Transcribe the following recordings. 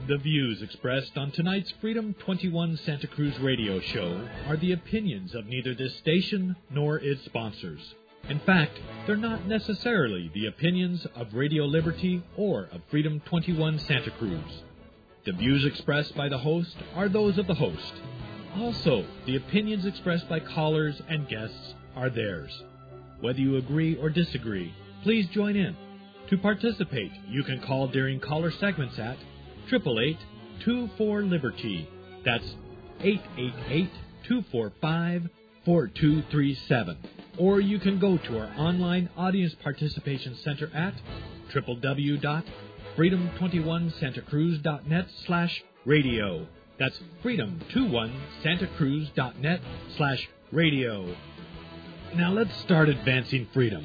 The views expressed on tonight's Freedom 21 Santa Cruz radio show are the opinions of neither this station nor its sponsors. In fact, they're not necessarily the opinions of Radio Liberty or of Freedom 21 Santa Cruz. The views expressed by the host are those of the host. Also, the opinions expressed by callers and guests are theirs. Whether you agree or disagree, please join in. To participate, you can call during caller segments at 888-24-LIBERTY. That's 888-245-4237. Or you can go to our online audience participation center at www.freedom21santacruz.net/radio. That's freedom21santacruz.net/radio. Now let's start advancing freedom.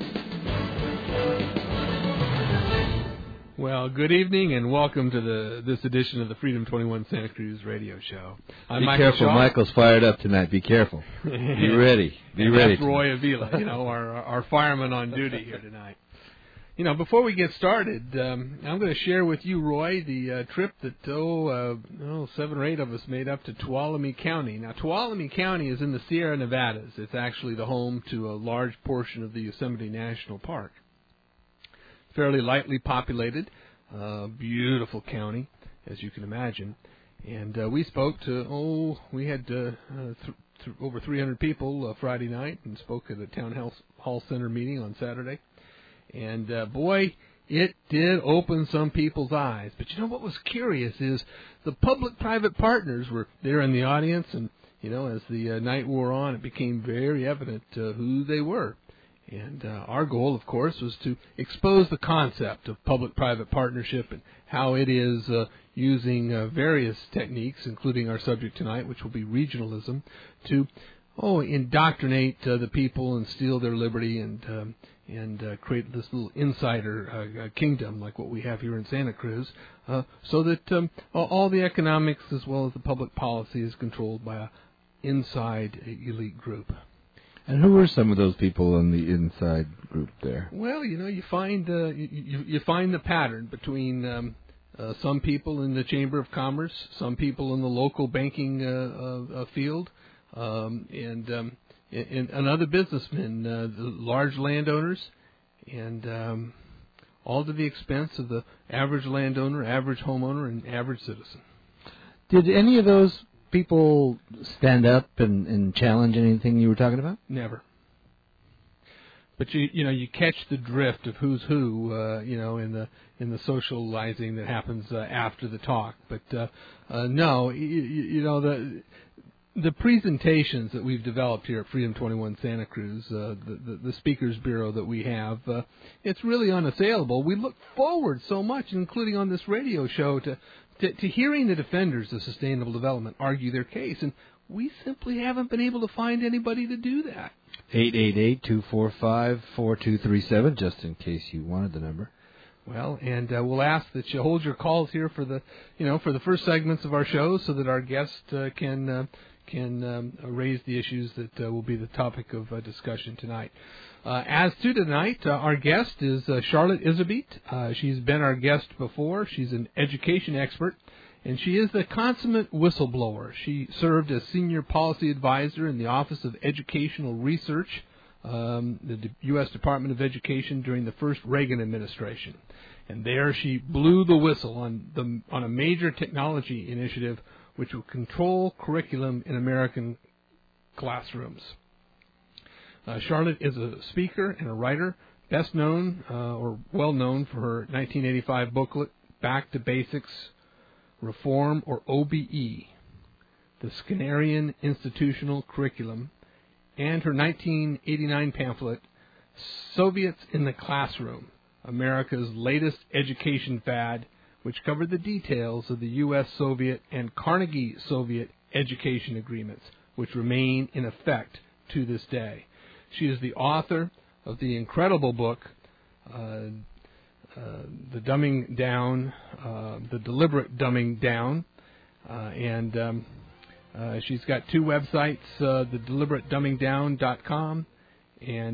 Well, good evening and welcome to this edition of the Freedom 21 Santa Cruz radio show. I'm Michael careful, Shaw. Michael's fired up tonight. Be careful. Be ready. Be ready. That's Roy Avila, our fireman on duty here tonight. Before we get started, I'm going to share with you, Roy, the trip that 7 or 8 of us made up to Tuolumne County. Now, Tuolumne County is in the Sierra Nevadas. It's actually the home to a large portion of the Yosemite National Park. Fairly lightly populated, beautiful county, as you can imagine. And we spoke to, we had over 300 people Friday night and spoke at a town hall center meeting on Saturday. And, boy, it did open some people's eyes. But what was curious is the public-private partners were there in the audience. And, as the night wore on, it became very evident who they were. And our goal, of course, was to expose the concept of public-private partnership and how it is using various techniques, including our subject tonight, which will be regionalism, to indoctrinate the people and steal their liberty and create this little insider kingdom like what we have here in Santa Cruz, so that all the economics as well as the public policy is controlled by an inside elite group. And who were some of those people in the inside group there? Well, you find you find the pattern between some people in the Chamber of Commerce, some people in the local banking field, and other businessmen, the large landowners, and all to the expense of the average landowner, average homeowner, and average citizen. Did any of those people stand up and challenge anything you were talking about? Never. But you catch the drift of who's who, in the socializing that happens after the talk. But no, the presentations that we've developed here at Freedom 21 Santa Cruz, the Speakers Bureau that we have, it's really unassailable. We look forward so much, including on this radio show, to hearing the defenders of sustainable development argue their case, and we simply haven't been able to find anybody to do that. 888-245-4237, just in case you wanted the number. Well, and we'll ask that you hold your calls here for the first segments of our show, so that our guests can raise the issues that will be the topic of discussion tonight. As to tonight, our guest is Charlotte Iserbyt. She's been our guest before. She's an education expert, and she is the consummate whistleblower. She served as senior policy advisor in the Office of Educational Research, the U.S. Department of Education during the first Reagan administration. And there she blew the whistle on a major technology initiative which will control curriculum in American classrooms. Charlotte is a speaker and a writer, best known or well known for her 1985 booklet, Back to Basics, Reform, or OBE, the Skinnerian Institutional Curriculum, and her 1989 pamphlet, Soviets in the Classroom, America's Latest Education Fad, which covered the details of the U.S. Soviet and Carnegie Soviet education agreements, which remain in effect to this day. She is the author of the incredible book, The Dumbing Down, The Deliberate Dumbing Down, and she's got two websites, thedeliberatedumbingdown.com and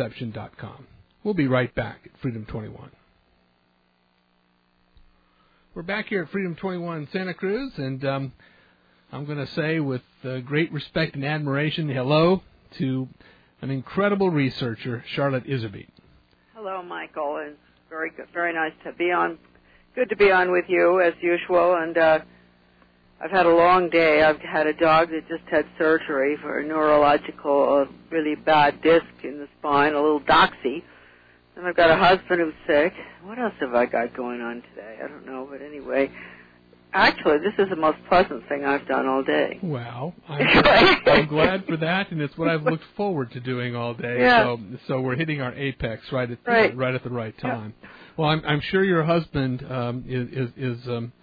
AmericanDeception.com. We'll be right back at Freedom 21. We're back here at Freedom 21 Santa Cruz, and I'm going to say with great respect and admiration, hello to an incredible researcher, Charlotte Iserbyt. Hello, Michael. It's very good, very nice to be on. Good to be on with you, as usual, and I've had a long day. I've had a dog that just had surgery for a neurological, really bad disc in the spine, a little doxy. And I've got a husband who's sick. What else have I got going on today? I don't know, but anyway. Actually, this is the most pleasant thing I've done all day. Well, I'm glad for that, and it's what I've looked forward to doing all day. Yeah. So we're hitting our apex right at the right time. Yeah. Well, I'm sure your husband is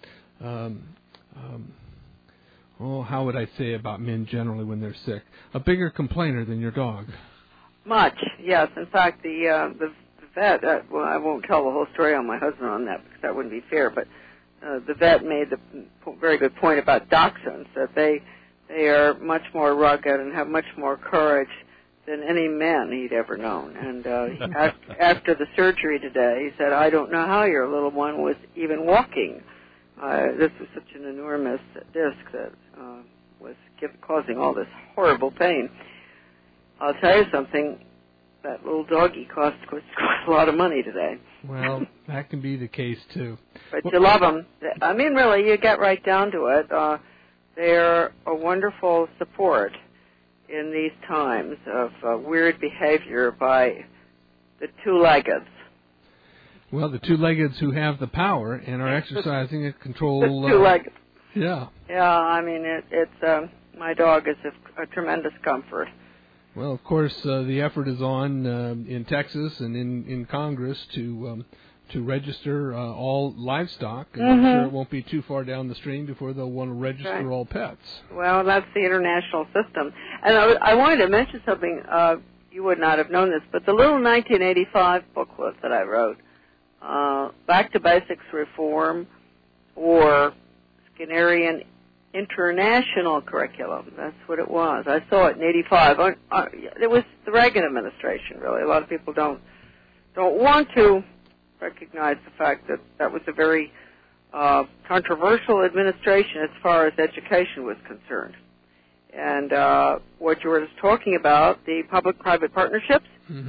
how would I say about men generally when they're sick? A bigger complainer than your dog. Much, yes. In fact, the vet. Well, I won't tell the whole story on my husband on that because that wouldn't be fair, but. The vet made the very good point about dachshunds, that they are much more rugged and have much more courage than any man he'd ever known. And after the surgery today, he said, I don't know how your little one was even walking. This was such an enormous disc that was causing all this horrible pain. I'll tell you something. That little doggy cost a lot of money today. Well, that can be the case, too. But you love them. I mean, really, you get right down to it. They're a wonderful support in these times of weird behavior by the two-leggeds. Well, the two-leggeds who have the power and are exercising a control. The two-leggeds. Yeah. Yeah, I mean, it's my dog is a tremendous comfort. Well, of course, the effort is on in Texas and in Congress to register all livestock. And I'm sure it won't be too far down the stream before they'll want to register all pets. Well, that's the international system. And I wanted to mention something. You would not have known this, but the little 1985 booklet that I wrote, Back to Basics Reform or Skinnerian International Curriculum. That's what it was. I saw it in '85. It was the Reagan administration, really. A lot of people don't want to recognize the fact that that was a very controversial administration as far as education was concerned. And what you were just talking about, the public-private partnerships,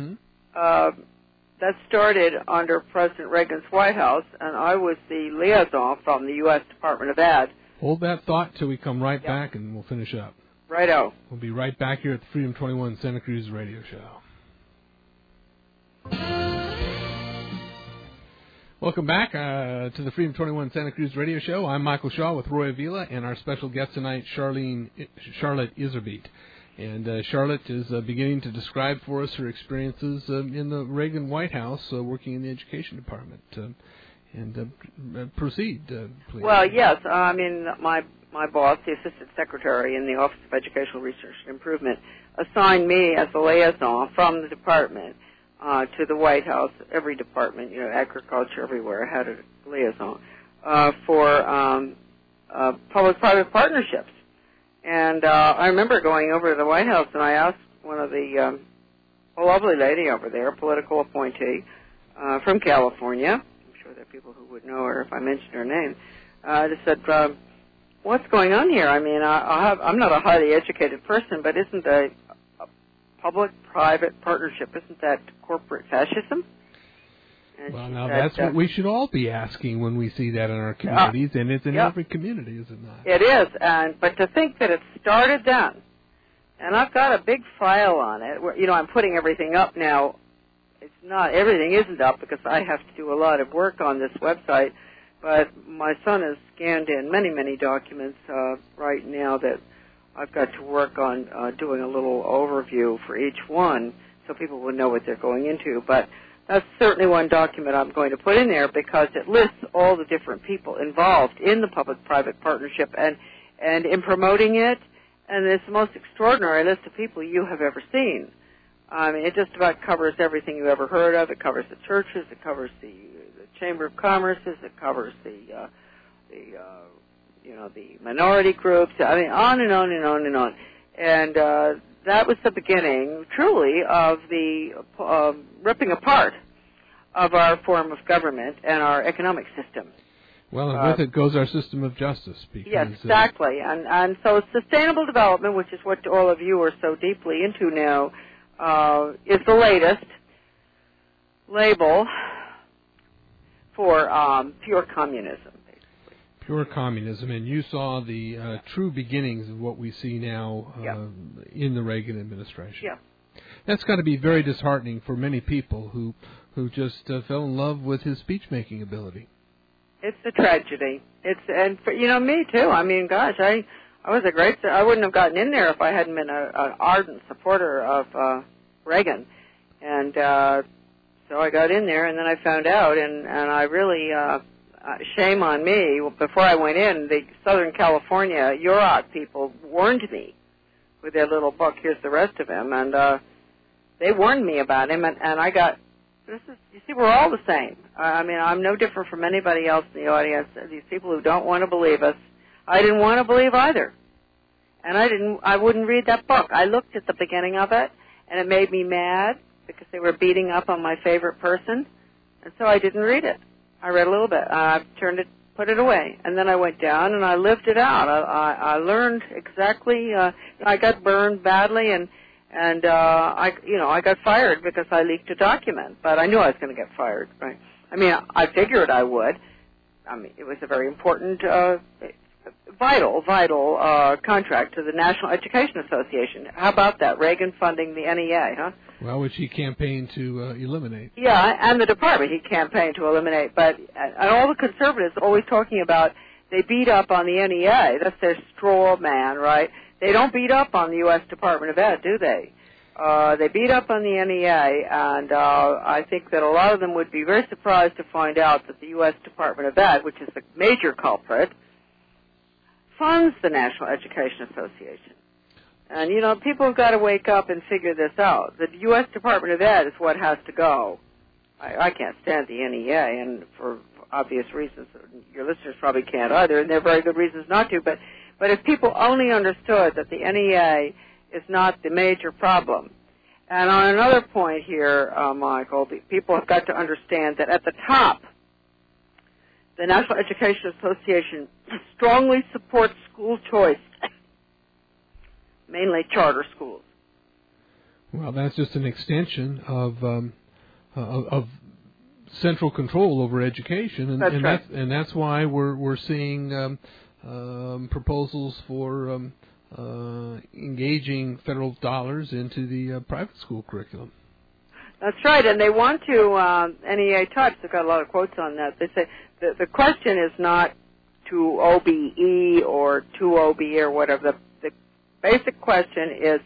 that started under President Reagan's White House, and I was the liaison from the U.S. Department of Ed. Hold that thought till we come right back, and we'll finish up. Righto. We'll be right back here at the Freedom 21 Santa Cruz radio show. Welcome back to the Freedom 21 Santa Cruz radio show. I'm Michael Shaw with Roy Avila and our special guest tonight, Charlotte Iserbyt. And Charlotte is beginning to describe for us her experiences in the Reagan White House working in the education department. Proceed, please. Well, yes. I mean, my boss, the assistant secretary in the Office of Educational Research and Improvement, assigned me as a liaison from the department to the White House. Every department, agriculture, everywhere had a liaison for public-private partnerships. And I remember going over to the White House, and I asked one of a lovely lady over there, a political appointee from California. There are people who would know her if I mentioned her name. I just said, what's going on here? I mean, I'm not a highly educated person, but isn't a public-private partnership, isn't that corporate fascism? And well, now that's what we should all be asking when we see that in our communities, and it's in every community, is it not? It is, but to think that it started then, and I've got a big file on it, where, I'm putting everything up now. It's not, everything isn't up because I have to do a lot of work on this website, but my son has scanned in many, many documents right now that I've got to work on doing a little overview for each one so people will know what they're going into. But that's certainly one document I'm going to put in there because it lists all the different people involved in the public-private partnership and in promoting it, and it's the most extraordinary list of people you have ever seen. I mean, it just about covers everything you ever heard of. It covers the churches. It covers the Chamber of Commerces. It covers the minority groups. I mean, on and on and on and on. And that was the beginning, truly, of the ripping apart of our form of government and our economic system. Well, and with it goes our system of justice. Because, yes, exactly. And so sustainable development, which is what all of you are so deeply into now, is the latest label for pure communism. Pure communism, and you saw the true beginnings of what we see now in the Reagan administration. Yeah. That's got to be very disheartening for many people who just fell in love with his speech-making ability. It's a tragedy. And for, me too. I mean, gosh, I was I wouldn't have gotten in there if I hadn't been an ardent supporter of Reagan, and so I got in there, and then I found out, and I really. Shame on me. Before I went in, the Southern California UROC people warned me with their little book, Here's the Rest of Him, and they warned me about him, and I got, you see, we're all the same. I mean, I'm no different from anybody else in the audience. These people who don't want to believe us, I didn't want to believe either. And I wouldn't read that book. I looked at the beginning of it, and it made me mad because they were beating up on my favorite person, and so I didn't read it. I read a little bit. I put it away, and then I went down and I lived it out. I learned exactly. I got burned badly, and I got fired because I leaked a document. But I knew I was going to get fired. Right? I mean, I figured I would. I mean, it was a very important, vital contract to the National Education Association. How about that? Reagan funding the NEA, huh? Well, which he campaigned to eliminate. Yeah, and the department he campaigned to eliminate. But and all the conservatives are always talking about they beat up on the NEA. That's their straw man, right? They don't beat up on the U.S. Department of Ed, do they? They beat up on the NEA, and I think that a lot of them would be very surprised to find out that the U.S. Department of Ed, which is the major culprit, funds the National Education Association. And, people have got to wake up and figure this out. The U.S. Department of Ed is what has to go. I can't stand the NEA, and for obvious reasons, your listeners probably can't either, and there are very good reasons not to. But if people only understood that the NEA is not the major problem. And on another point here, Michael, people have got to understand that at the top, the National Education Association strongly supports school choice, mainly charter schools. Well, that's just an extension of central control over education, and, that's and right. That's why we're seeing proposals for engaging federal dollars into the private school curriculum. That's right, and they want to, NEA types, they've got a lot of quotes on that. They say the question is not to OBE or to OBE or whatever. The basic question is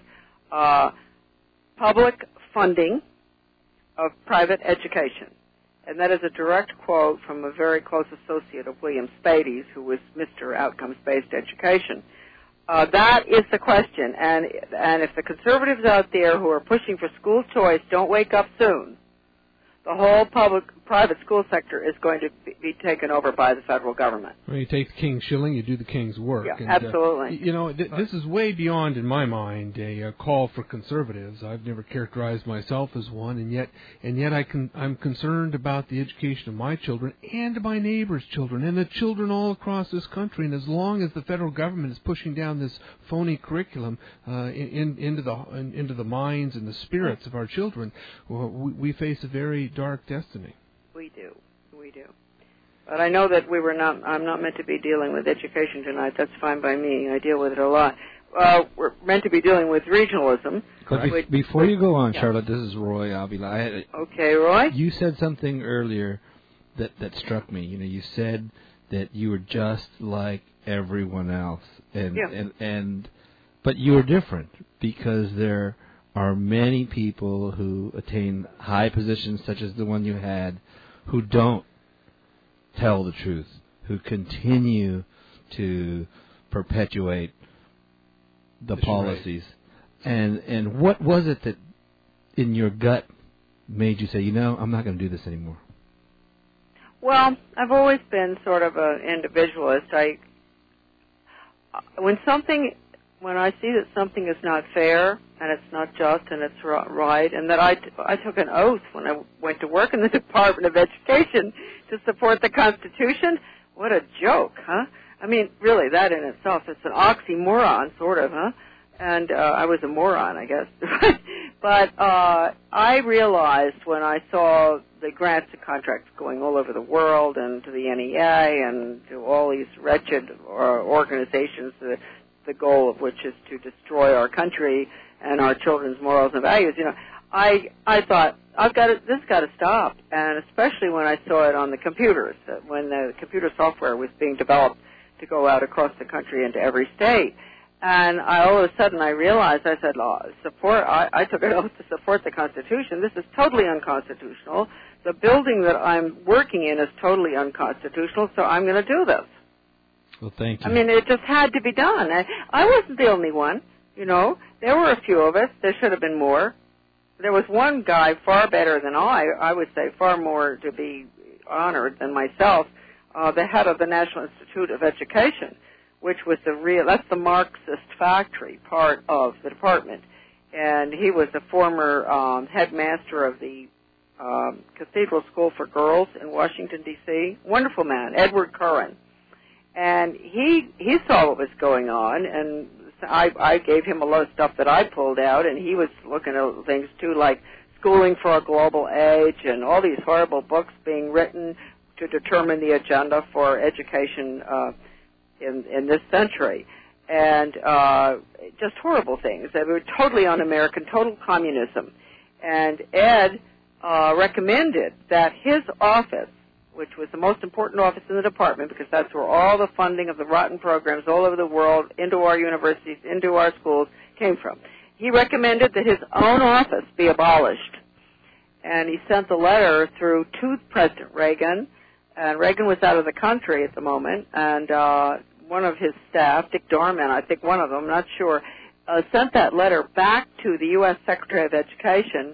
public funding of private education. And that is a direct quote from a very close associate of William Spady's, who was Mr. Outcomes-Based Education. That is the question. And if the conservatives out there who are pushing for school choice don't wake up soon, the whole private school sector is going to be taken over by the federal government. Well, you take the king's shilling, you do the king's work. Yeah, and, absolutely. This is way beyond, in my mind, a call for conservatives. I've never characterized myself as one, and yet I'm concerned about the education of my children and my neighbors' children and the children all across this country. And as long as the federal government is pushing down this phony curriculum into the minds and the spirits of our children, we face a very dark destiny. We do. But I know that I'm not meant to be dealing with education tonight. That's fine by me. I deal with it a lot. We're meant to be dealing with regionalism. But before you go on, Charlotte, this is Roy Avila. Okay, Roy? You said something earlier that struck me. You said that you were just like everyone else. But you were different because there are many people who attain high positions, such as the one you had, who don't tell the truth, who continue to perpetuate the policies. Right. And what was it that in your gut made you say, I'm not going to do this anymore? Well, I've always been sort of an individualist. When I see that something is not fair and it's not just and it's right, and that I took an oath when I went to work in the Department of Education to support the Constitution, What a joke, huh? I mean, really, that in itself is an oxymoron, sort of, huh? And I was a moron, I guess. But I realized when I saw the grants and contracts going all over the world and to the NEA and to all these wretched organizations, the goal of which is to destroy our country and our children's morals and values, you know, I thought, this has got to stop. And especially when I saw it on the computers, when the computer software was being developed to go out across the country into every state. And all of a sudden I realized, I said, I took an oath to support the Constitution. This is totally unconstitutional. The building that I'm working in is totally unconstitutional, so I'm going to do this. Well, thank you. I mean, it just had to be done. I wasn't the only one, you know. There were a few of us. There should have been more. There was one guy far better than I would say far more to be honored than myself, the head of the National Institute of Education, which was that's the Marxist factory part of the department. And he was a former headmaster of the Cathedral School for Girls in Washington, D.C. Wonderful man, Edward Curran. And he saw what was going on, and I gave him a lot of stuff that I pulled out, and he was looking at things, too, like Schooling for a Global Age and all these horrible books being written to determine the agenda for education in this century. And just horrible things. They were totally un-American, total communism. And Ed recommended that his office, which was the most important office in the department because that's where all the funding of the rotten programs all over the world into our universities, into our schools came from. He recommended that his own office be abolished. And he sent the letter through to President Reagan, and Reagan was out of the country at the moment, and one of his staff, Dick Dorman, I think one of them, I'm not sure, sent that letter back to the U.S. Secretary of Education,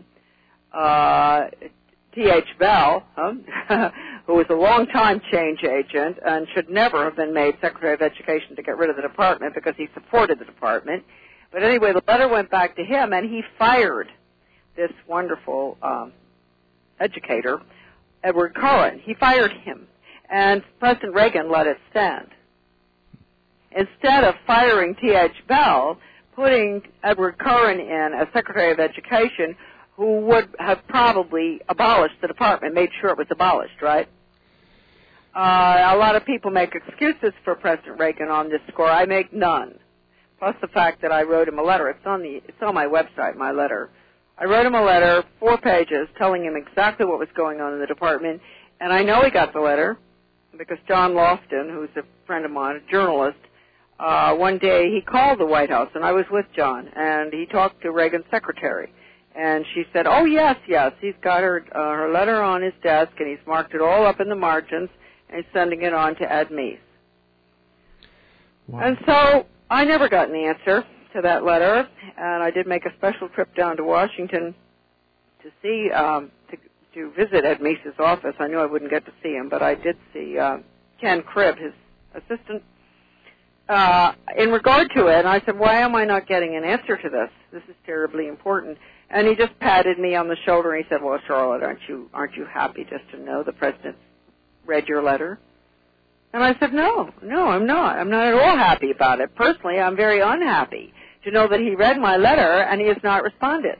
T.H. Bell, who was a long-time change agent and should never have been made Secretary of Education to get rid of the department because he supported the department. But anyway, the letter went back to him, and he fired this wonderful educator, Edward Curran. He fired him, and President Reagan let it stand. Instead of firing T.H. Bell, putting Edward Curran in as Secretary of Education, who would have probably abolished the department, made sure it was abolished, right? A lot of people make excuses for President Reagan on this score. I make none. Plus the fact that I wrote him a letter. It's on my website, my letter. I wrote him a letter, 4 pages, telling him exactly what was going on in the department. And I know he got the letter because John Lofton, who's a friend of mine, a journalist, one day he called the White House, and I was with John, and he talked to Reagan's secretary. And she said, oh, yes, he's got her letter on his desk, and he's marked it all up in the margins, and he's sending it on to Ed Meese. Wow. And so I never got an answer to that letter, and I did make a special trip down to Washington to see, to visit Ed Meese's office. I knew I wouldn't get to see him, but I did see Ken Cribb, his assistant, in regard to it. And I said, why am I not getting an answer to this? This is terribly important. And he just patted me on the shoulder, and he said, well, Charlotte, aren't you happy just to know the President read your letter? And I said, no, I'm not. I'm not at all happy about it. Personally, I'm very unhappy to know that he read my letter and he has not responded.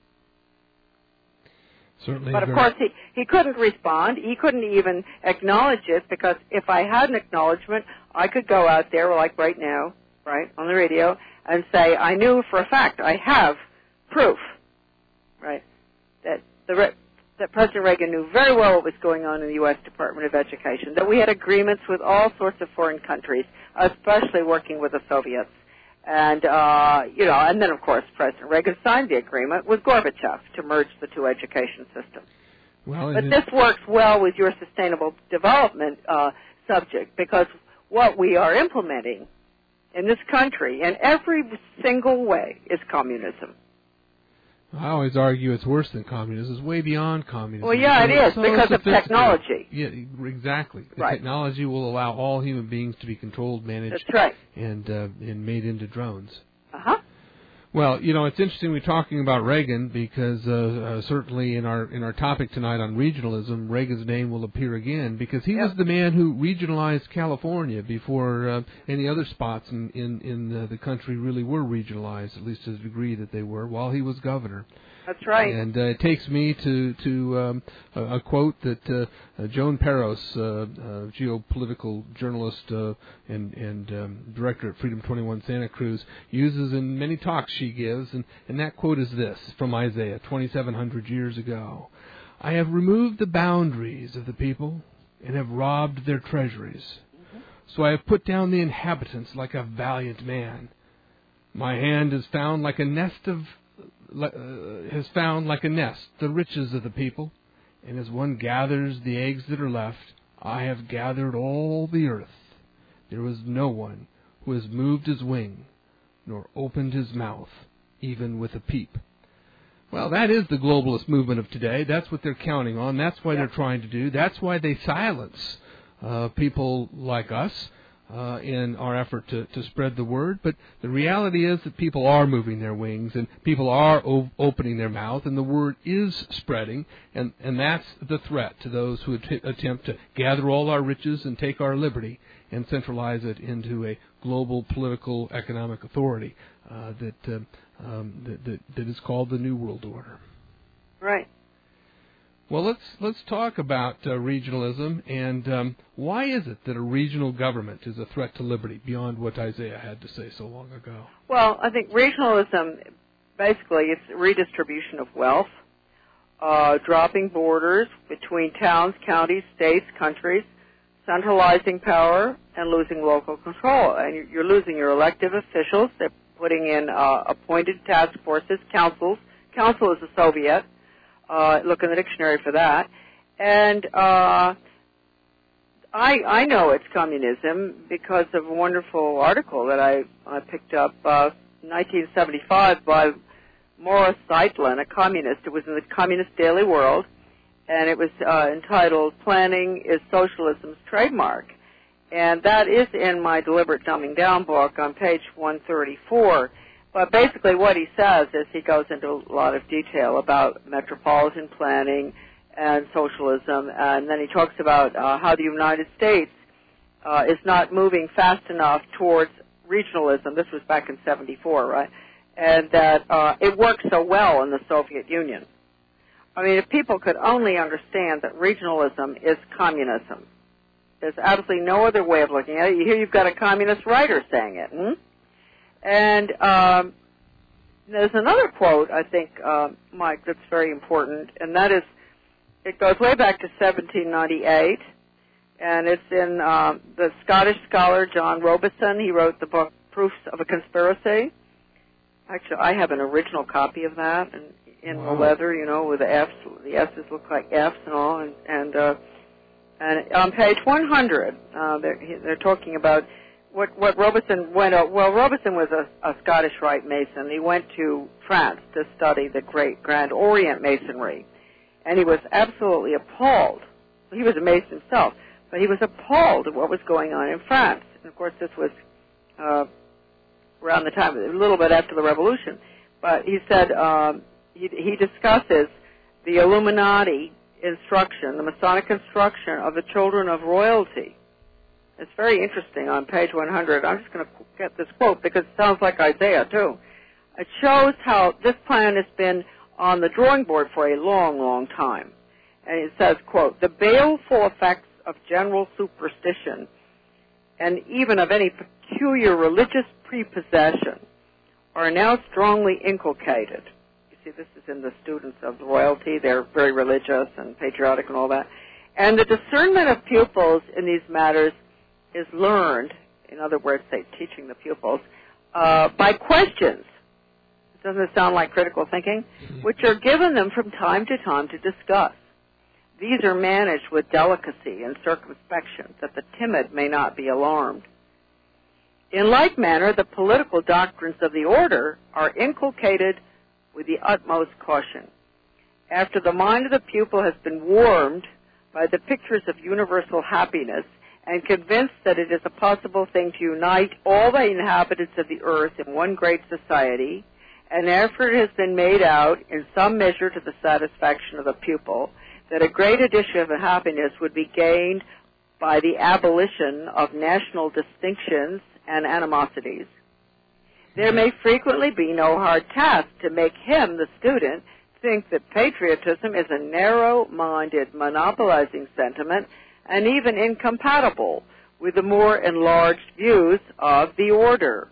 Certainly. But, of course, he couldn't respond. He couldn't even acknowledge it because if I had an acknowledgement, I could go out there like right now, right, on the radio, and say, I knew for a fact, I have proof, right, that President Reagan knew very well what was going on in the U.S. Department of Education, that we had agreements with all sorts of foreign countries, especially working with the Soviets. And, and then, of course, President Reagan signed the agreement with Gorbachev to merge the two education systems. Well, but this works well with your sustainable development subject because what we are implementing in this country in every single way is communism. I always argue it's worse than communism. It's way beyond communism. Well, yeah, it is, because of technology. Yeah, exactly. The right. technology will allow all human beings to be controlled, managed, that's right. and made into drones. Uh-huh. Well, it's interesting we're talking about Reagan because certainly in our topic tonight on regionalism, Reagan's name will appear again because he was the man who regionalized California before any other spots in the country really were regionalized, at least to the degree that they were, while he was governor. That's right. And it takes me to a quote that Joan Peros, geopolitical journalist and director at Freedom 21 Santa Cruz, uses in many talks she gives, and that quote is this, from Isaiah, 2,700 years ago. I have removed the boundaries of the people and have robbed their treasuries. So I have put down the inhabitants like a valiant man. My hand has found like a nest the riches of the people, and as one gathers the eggs that are left, I have gathered all the earth. There was no one who has moved his wing, nor opened his mouth, even with a peep. Well, that is the globalist movement of today. That's what they're counting on. That's what they're trying to do. That's why they silence people like us in our effort to spread the word. But the reality is that people are moving their wings and people are opening their mouth, and the word is spreading, and that's the threat to those who attempt to gather all our riches and take our liberty and centralize it into a global political economic authority that is called the New World Order. Right. Well, let's talk about regionalism, and why is it that a regional government is a threat to liberty beyond what Isaiah had to say so long ago? Well, I think regionalism, basically, it's redistribution of wealth, dropping borders between towns, counties, states, countries, centralizing power, and losing local control. And you're losing your elective officials. They're putting in appointed task forces, councils. Council is a Soviet. Look in the dictionary for that. And I know it's communism because of a wonderful article that I picked up 1975 by Morris Zeitlin, a communist. It was in the Communist Daily World, and it was entitled Planning is Socialism's Trademark. And that is in my Deliberate Dumbing Down book on page 134. But basically what he says is he goes into a lot of detail about metropolitan planning and socialism, and then he talks about how the United States is not moving fast enough towards regionalism. This was back in 74, right? And that it worked so well in the Soviet Union. I mean, if people could only understand that regionalism is communism. There's absolutely no other way of looking at it. Here you've got a communist writer saying it. And there's another quote, I think, Mike, that's very important, and that is, it goes way back to 1798, and it's in the Scottish scholar John Robison. He wrote the book Proofs of a Conspiracy. Actually, I have an original copy of that, and in the leather, with the F's. The S's look like F's and all, and on page 100, they're talking about what Robison went out. Well, Robison was a Scottish Rite Mason. He went to France to study the great Grand Orient Masonry, and he was absolutely appalled. He was a Mason himself, but he was appalled at what was going on in France. And of course, this was around the time, a little bit after the Revolution. But he said he discusses the Illuminati instruction, the Masonic instruction of the children of royalty. It's very interesting on page 100. I'm just going to get this quote because it sounds like Isaiah, too. It shows how this plan has been on the drawing board for a long, long time. And it says, quote, the baleful effects of general superstition and even of any peculiar religious prepossession are now strongly inculcated. You see, this is in the students of the royalty. They're very religious and patriotic and all that. And the discernment of pupils in these matters is learned, in other words, they're teaching the pupils, by questions. Doesn't it sound like critical thinking? Which are given them from time to time to discuss. These are managed with delicacy and circumspection, that the timid may not be alarmed. In like manner, the political doctrines of the order are inculcated with the utmost caution. After the mind of the pupil has been warmed by the pictures of universal happiness and convinced that it is a possible thing to unite all the inhabitants of the earth in one great society an effort has been made out in some measure to the satisfaction of the pupil, that a great addition of happiness would be gained by the abolition of national distinctions and animosities. There may frequently be no hard task to make him, the student, think that patriotism is a narrow-minded, monopolizing sentiment and even incompatible with the more enlarged views of the order,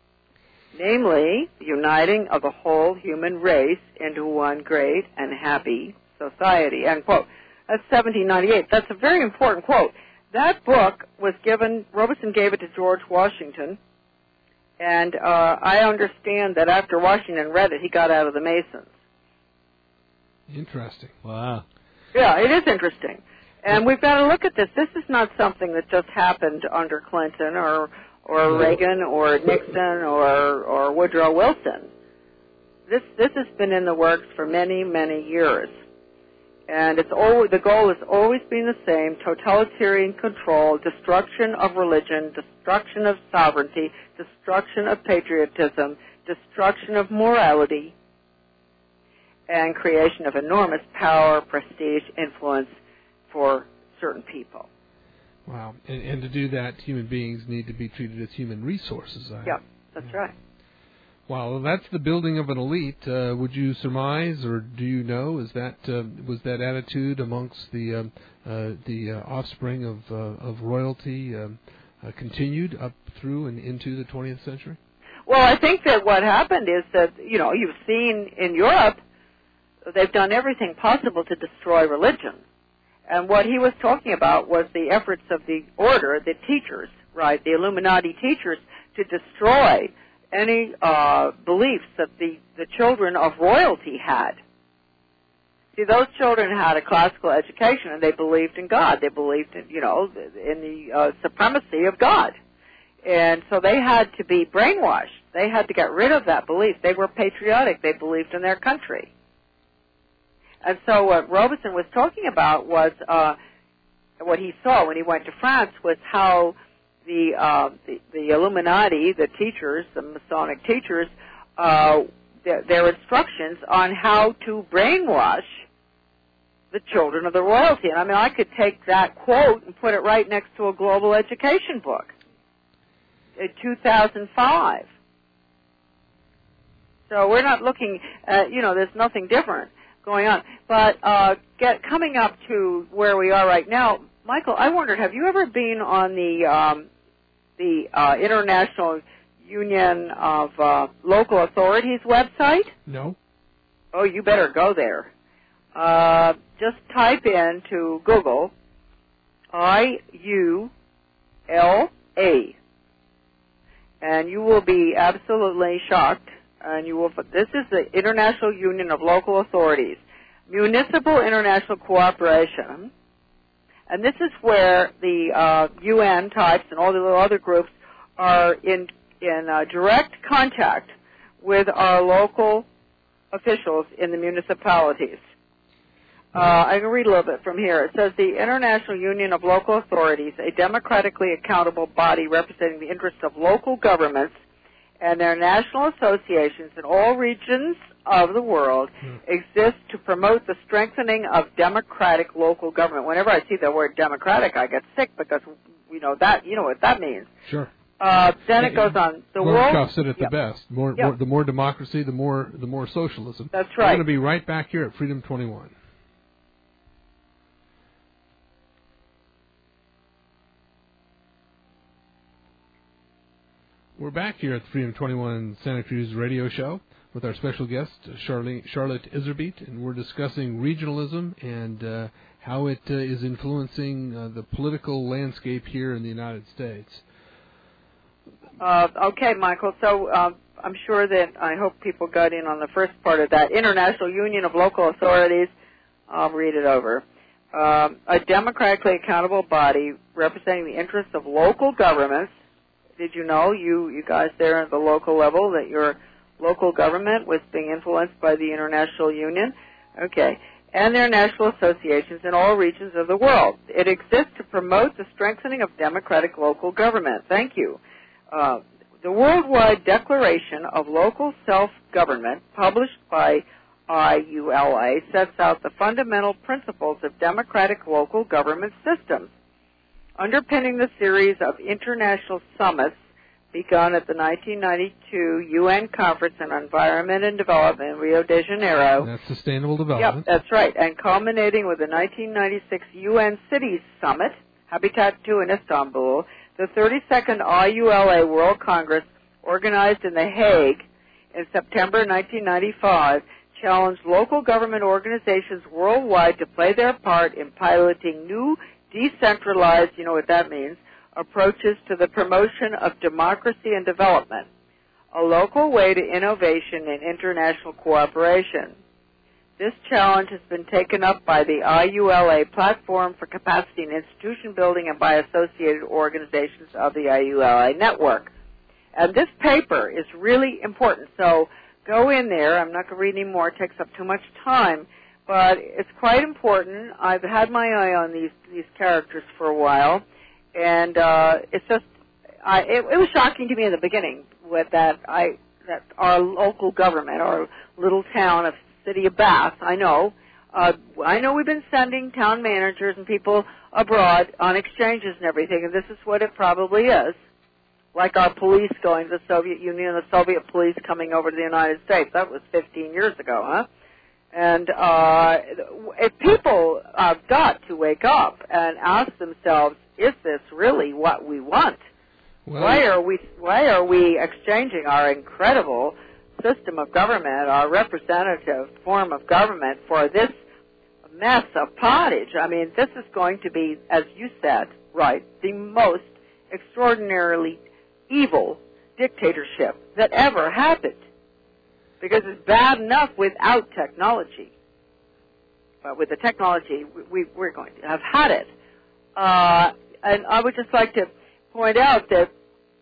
namely, the uniting of the whole human race into one great and happy society, end quote. That's 1798. That's a very important quote. That book was given, Robeson gave it to George Washington, and I understand that after Washington read it, he got out of the Masons. Interesting. Wow. Yeah, it is interesting. And we've got to look at this. This is not something that just happened under Clinton or Reagan or Nixon or Woodrow Wilson. This has been in the works for many, many years. And it's always, the goal has always been the same: totalitarian control, destruction of religion, destruction of sovereignty, destruction of patriotism, destruction of morality, and creation of enormous power, prestige, influence for certain people. Wow. And to do that, human beings need to be treated as human resources. Yeah, that's right. Wow, well, that's the building of an elite. Would you surmise, or do you know, is that was that attitude amongst the offspring of royalty continued up through and into the 20th century? Well, I think that what happened is that, you've seen in Europe, they've done everything possible to destroy religion. And what he was talking about was the efforts of the order, the teachers, right, the Illuminati teachers, to destroy any beliefs that the children of royalty had. See, those children had a classical education, and they believed in God. They believed in, in the supremacy of God. And so they had to be brainwashed. They had to get rid of that belief. They were patriotic. They believed in their country. And so what Robeson was talking about was what he saw when he went to France was how the Illuminati, the teachers, the Masonic teachers, their instructions on how to brainwash the children of the royalty. And I mean, I could take that quote and put it right next to a global education book in 2005. So we're not looking at, there's nothing different going on. But coming up to where we are right now, Michael, I wondered, have you ever been on the International Union of Local Authorities website? No. Oh, you better go there. Just type into Google IULA, and you will be absolutely shocked. And this is the International Union of Local Authorities, Municipal International Cooperation, and this is where the UN types and all the other groups are in direct contact with our local officials in the municipalities. I can read a little bit from here. It says the International Union of Local Authorities, a democratically accountable body representing the interests of local governments and their national associations in all regions of the world, exists to promote the strengthening of democratic local government. Whenever I see the word democratic, I get sick because you know what that means. Sure. Then it goes on. The world. Gorbachev said it the best. The more democracy, the more socialism. That's right. We're going to be right back here at Freedom 21. We're back here at the Freedom 21 Santa Cruz radio show with our special guest, Charlotte Iserbyt, and we're discussing regionalism and how it is influencing the political landscape here in the United States. Okay, Michael, so I'm sure that I hope people got in on the first part of that. International Union of Local Authorities, I'll read it over. A democratically accountable body representing the interests of local governments. Did you know, you guys there at the local level, that your local government was being influenced by the International Union? Okay. And their national associations in all regions of the world. It exists to promote the strengthening of democratic local government. Thank you. The Worldwide Declaration of Local Self-Government, published by IULA, sets out the fundamental principles of democratic local government systems. Underpinning the series of international summits begun at the 1992 UN Conference on Environment and Development in Rio de Janeiro. That's Sustainable Development. Yep, that's right. And culminating with the 1996 UN Cities Summit, Habitat II in Istanbul, the 32nd IULA World Congress, organized in The Hague in September 1995, challenged local government organizations worldwide to play their part in piloting new decentralized, you know what that means, approaches to the promotion of democracy and development, a local way to innovation and international cooperation. This challenge has been taken up by the IULA Platform for Capacity and Institution Building and by associated organizations of the IULA network. And this paper is really important, so go in there. I'm not going to read any more. It takes up too much time, but it's quite important. I've had my eye on these characters for a while. And it's just, it was shocking to me in the beginning that our local government, our little town of City of Bath, I know we've been sending town managers and people abroad on exchanges and everything, and this is what it probably is, like our police going to the Soviet Union, the Soviet police coming over to the United States. That was 15 years ago, huh? And if people have got to wake up and ask themselves, is this really what we want? Well, why are we exchanging our incredible system of government, our representative form of government, for this mess of pottage? I mean, this is going to be, as you said, right, the most extraordinarily evil dictatorship that ever happened, because it's bad enough without technology. But with the technology, we're going to have had it. And I would just like to point out that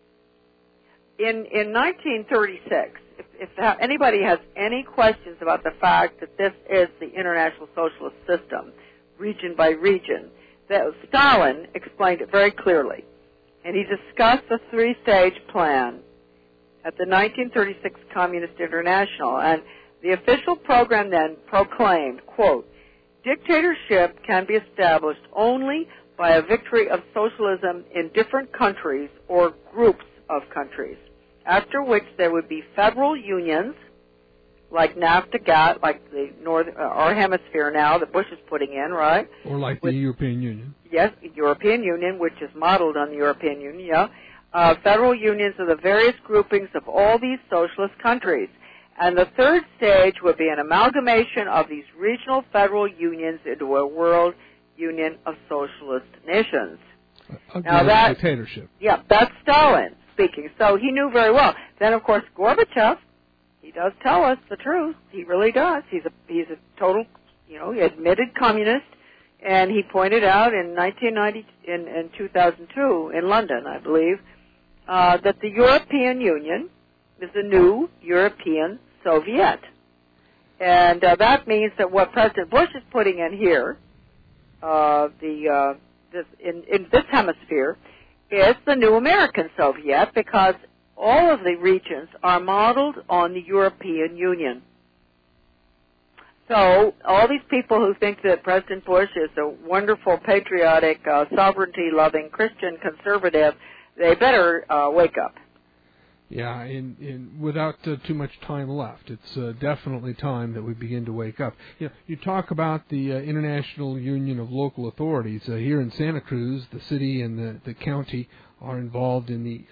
in 1936, if anybody has any questions about the fact that this is the international socialist system, region by region, that Stalin explained it very clearly. And he discussed the three-stage plan at the 1936 Communist International. And the official program then proclaimed, quote, dictatorship can be established only by a victory of socialism in different countries or groups of countries, after which there would be federal unions like NAFTA, GATT, like the our hemisphere now that Bush is putting in, right? Or like the European Union. Yes, the European Union, which is modeled on the European Union, yeah. Federal unions of the various groupings of all these socialist countries. And the third stage would be an amalgamation of these regional federal unions into a world union of socialist nations. Now that dictatorship. Yeah, that's Stalin speaking. So he knew very well. Then, of course, Gorbachev, he does tell us the truth. He really does. He's a total, he admitted communist, and he pointed out in 1990, in 2002 in London, I believe, that the European Union is a new European Soviet, and that means that what President Bush is putting in here, in this hemisphere, is the new American Soviet, because all of the regions are modeled on the European Union. So all these people who think that President Bush is a wonderful, patriotic, sovereignty-loving Christian conservative, they better wake up. Yeah, and without too much time left, it's definitely time that we begin to wake up. You talk about the International Union of Local Authorities. Here in Santa Cruz, the city and the county are involved in the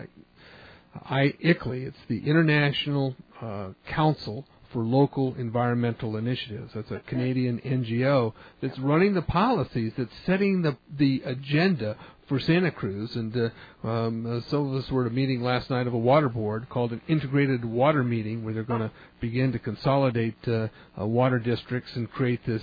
ICLEI. It's the International Council for Local Environmental Initiatives. That's a Canadian NGO that's running the policies, that's setting the agenda for Santa Cruz. And some of us were at a meeting last night of a water board called an Integrated Water Meeting, where they're going to begin to consolidate water districts and create this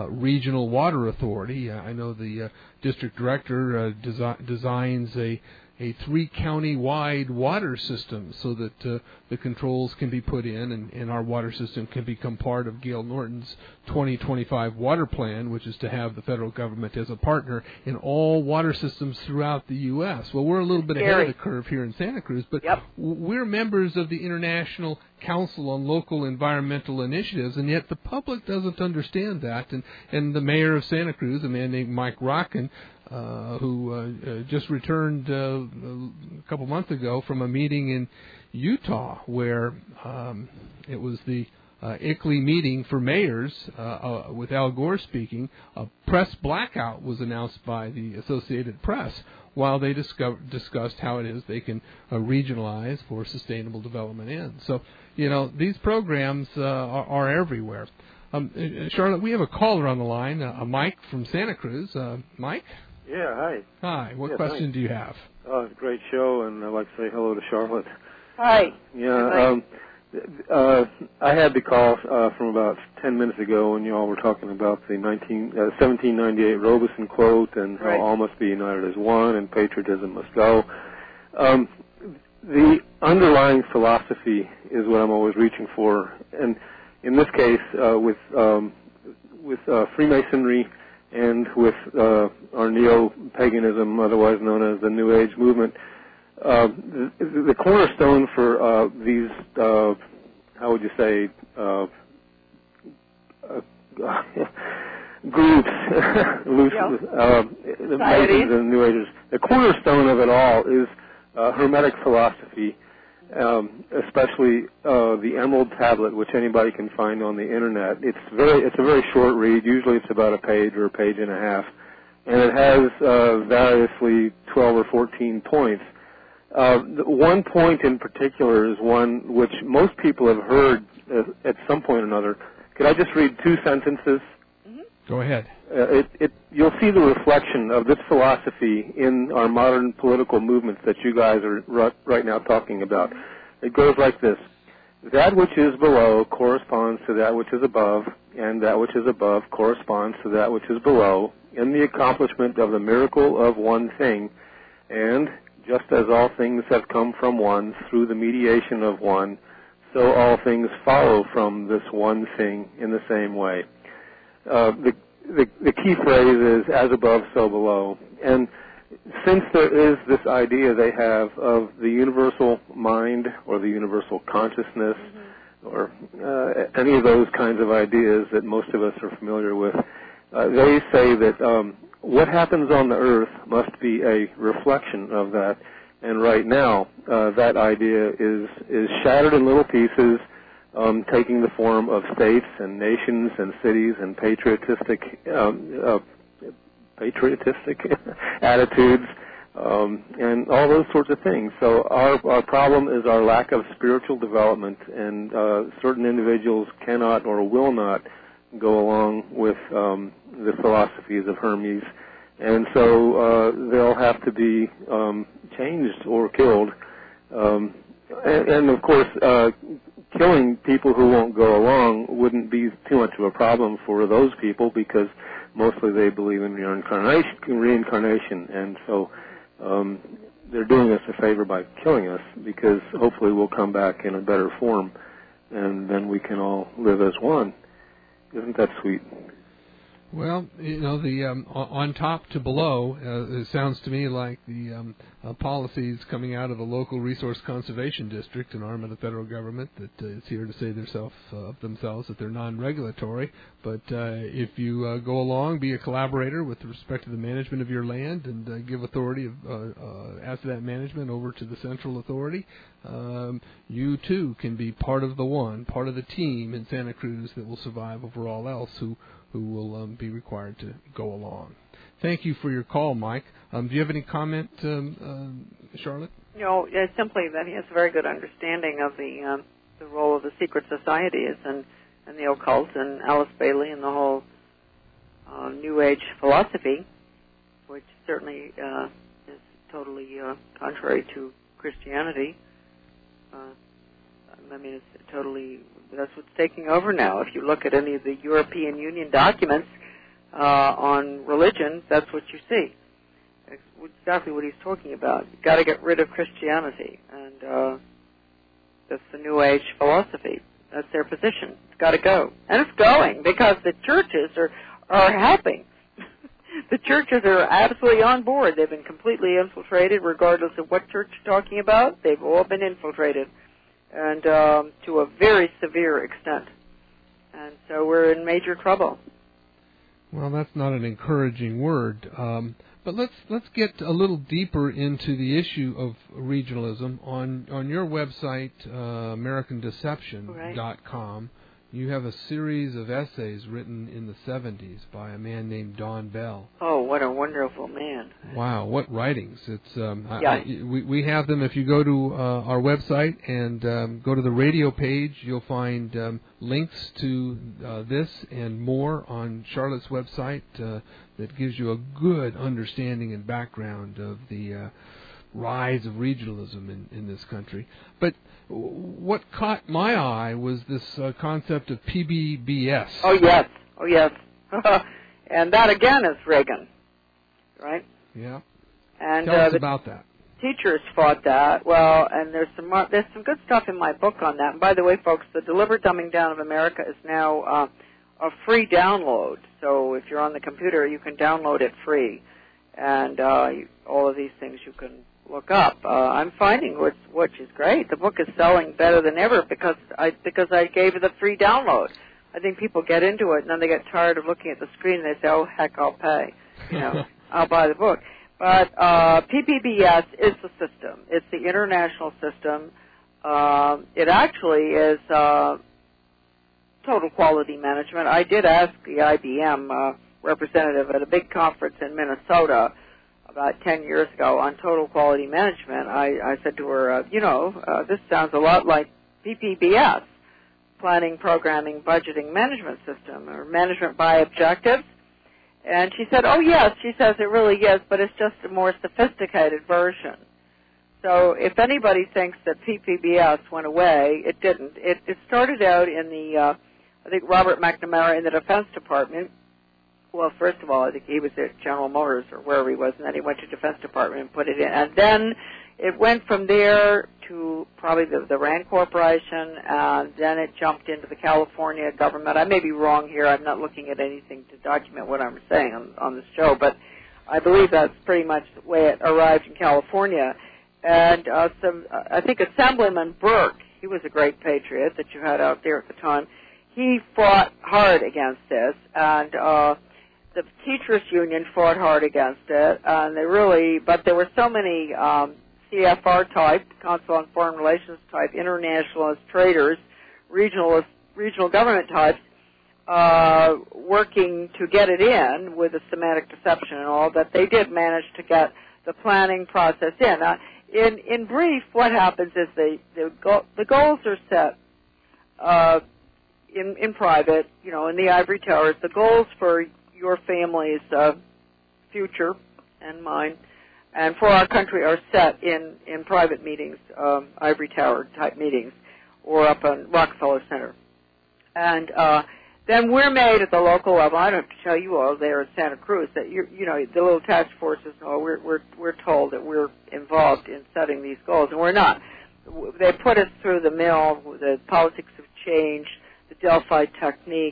regional water authority. I know the district director designs a a 3-county-wide water system so that the controls can be put in and our water system can become part of Gail Norton's 2025 water plan, which is to have the federal government as a partner in all water systems throughout the U.S. Well, we're a little bit ahead of the curve here in Santa Cruz, but we're members of the International Council on Local Environmental Initiatives, and yet the public doesn't understand that. And the mayor of Santa Cruz, a man named Mike Rockin, who just returned a couple months ago from a meeting in Utah where it was the ICLEI meeting for mayors with Al Gore speaking. A press blackout was announced by the Associated Press while they discussed how it is they can regionalize for sustainable development ends. So, these programs are everywhere. Charlotte, we have a caller on the line, Mike from Santa Cruz. Mike? Yeah, hi. Hi. What question do you have? Great show, and I'd like to say hello to Charlotte. Hi. Yeah, I had the call from about 10 minutes ago when you all were talking about the 1798 Robeson quote and how all must be united as one and patriotism must go. The underlying philosophy is what I'm always reaching for, and in this case, with Freemasonry and with our neo-paganism, otherwise known as the New Age movement, the cornerstone for these, how would you say, groups, the Masons and New Agers, the cornerstone of it all is Hermetic philosophy, especially the Emerald Tablet, which anybody can find on the internet. It's a very short read. Usually it's about a page or a page and a half, and it has variously 12 or 14 points. One point in particular is one which most people have heard at some point or another. Could I just read 2 sentences? Mm-hmm. Go ahead. You'll see the reflection of this philosophy in our modern political movements that you guys are right now talking about. It goes like this. That which is below corresponds to that which is above, and that which is above corresponds to that which is below, in the accomplishment of the miracle of one thing, and just as all things have come from one through the mediation of one, so all things follow from this one thing in the same way. The key phrase is as above, so below. And since there is this idea they have of the universal mind or the universal consciousness or any of those kinds of ideas that most of us are familiar with, they say that what happens on the earth must be a reflection of that. And right now, that idea is shattered in little pieces, taking the form of states and nations and cities and patriotistic attitudes and all those sorts of things. So our problem is our lack of spiritual development, and certain individuals cannot or will not go along with the philosophies of Hermes, and so they'll have to be changed or killed. And of course, killing people who won't go along wouldn't be too much of a problem for those people because mostly they believe in reincarnation, and so they're doing us a favor by killing us because hopefully we'll come back in a better form, and then we can all live as one. Isn't that sweet? Well, the on top to below, it sounds to me like the policies coming out of a local resource conservation district, an arm of the federal government that is here to say of themselves that they're non-regulatory. But if you go along, be a collaborator with respect to the management of your land and give authority as to that management over to the central authority, you too can be part of the team in Santa Cruz that will survive over all else who will be required to go along. Thank you for your call, Mike. Do you have any comment, Charlotte? No, it's simply that he has a very good understanding of the role of the secret societies and the occult, and Alice Bailey and the whole New Age philosophy, which certainly is totally contrary to Christianity. It's totally, that's what's taking over now. If you look at any of the European Union documents on religion, that's what you see. exactly what he's talking about. You've got to get rid of Christianity, and that's the New Age philosophy. That's their position. It's got to go. And it's going because the churches are helping. The churches are absolutely on board. They've been completely infiltrated, regardless of what church you're talking about. They've all been infiltrated, and to a very severe extent. And so we're in major trouble. Well, that's not an encouraging word. But let's get a little deeper into the issue of regionalism. On your website, AmericanDeception.com, you have a series of essays written in the 70s by a man named Don Bell. Oh, what a wonderful man! Wow, what writings! It's we have them. If you go to our website and go to the radio page, you'll find links to this and more on Charlotte's website that gives you a good understanding and background of the rise of regionalism in this country. But what caught my eye was this concept of PBBS. Oh, yes. And that, again, is Reagan, right? Yeah. And tell us about that. Teachers fought that. Well, and there's some good stuff in my book on that. And by the way, folks, the Deliberate Dumbing Down of America is now a free download. So if you're on the computer, you can download it free. And all of these things you can look up. I'm finding which is great. The book is selling better than ever because I gave it a free download. I think people get into it and then they get tired of looking at the screen and they say, "Oh heck, I'll pay. I'll buy the book." But PPBS is the system. It's the international system. It actually is total quality management. I did ask the IBM representative at a big conference in Minnesota about 10 years ago on total quality management. I said to her, this sounds a lot like PPBS, planning, programming, budgeting management system, or management by objectives. And she said, oh, yes, she says it really is, but it's just a more sophisticated version. So if anybody thinks that PPBS went away, it didn't. It started out in the, I think Robert McNamara in the Defense Department. Well, first of all, I think he was at General Motors or wherever he was, and then he went to Defense Department and put it in. And then it went from there to probably the RAND Corporation, and then it jumped into the California government. I may be wrong here. I'm not looking at anything to document what I'm saying on this show, but I believe that's pretty much the way it arrived in California. And I think Assemblyman Burke, he was a great patriot that you had out there at the time. He fought hard against this, and the teachers union fought hard against it, and but there were so many CFR type, Council on Foreign Relations type, internationalist traders, regional government types, working to get it in with the semantic deception and all, that they did manage to get the planning process in. In brief, what happens is the goals are set in private, in the ivory towers. The goals for your family's future and mine and for our country are set in private meetings, ivory tower type meetings, or up on Rockefeller Center. And then we're made at the local level. I don't have to tell you all there in Santa Cruz that the little task forces know we're told that we're involved in setting these goals, and we're not. They put us through the mill, the politics of change, the Delphi technique,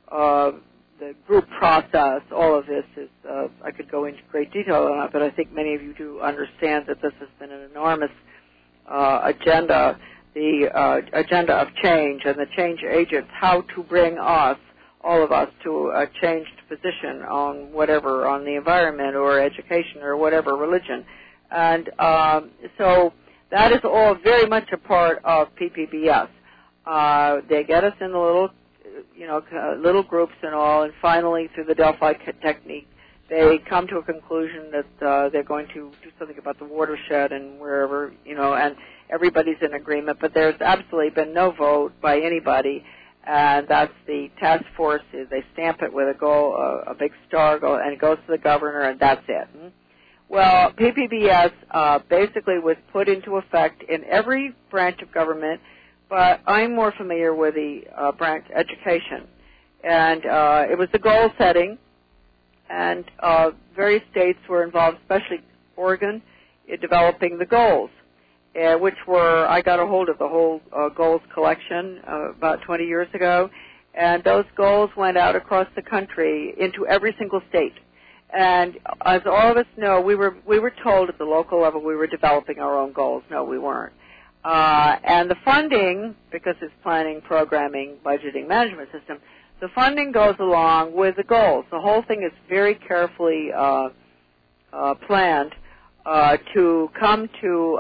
the group process. All of this is, I could go into great detail on it, but I think many of you do understand that this has been an enormous agenda, the agenda of change and the change agents, how to bring us, all of us, to a changed position on whatever, on the environment or education or whatever, religion. And so that is all very much a part of PPBS. They get us in the little groups and all, and finally, through the Delphi technique, they come to a conclusion that they're going to do something about the watershed and wherever, and everybody's in agreement, but there's absolutely been no vote by anybody, and that's the task force. They stamp it with a big star, and it goes to the governor, and that's it. Well, PPBS basically was put into effect in every branch of government, but I'm more familiar with the branch education. And it was the goal setting, and various states were involved, especially Oregon, in developing the goals, which were, I got a hold of the whole goals collection about 20 years ago, and those goals went out across the country into every single state. And as all of us know, we were told at the local level we were developing our own goals. No, we weren't. And the funding, because it's planning, programming, budgeting, management system, the funding goes along with the goals. The whole thing is very carefully planned to come to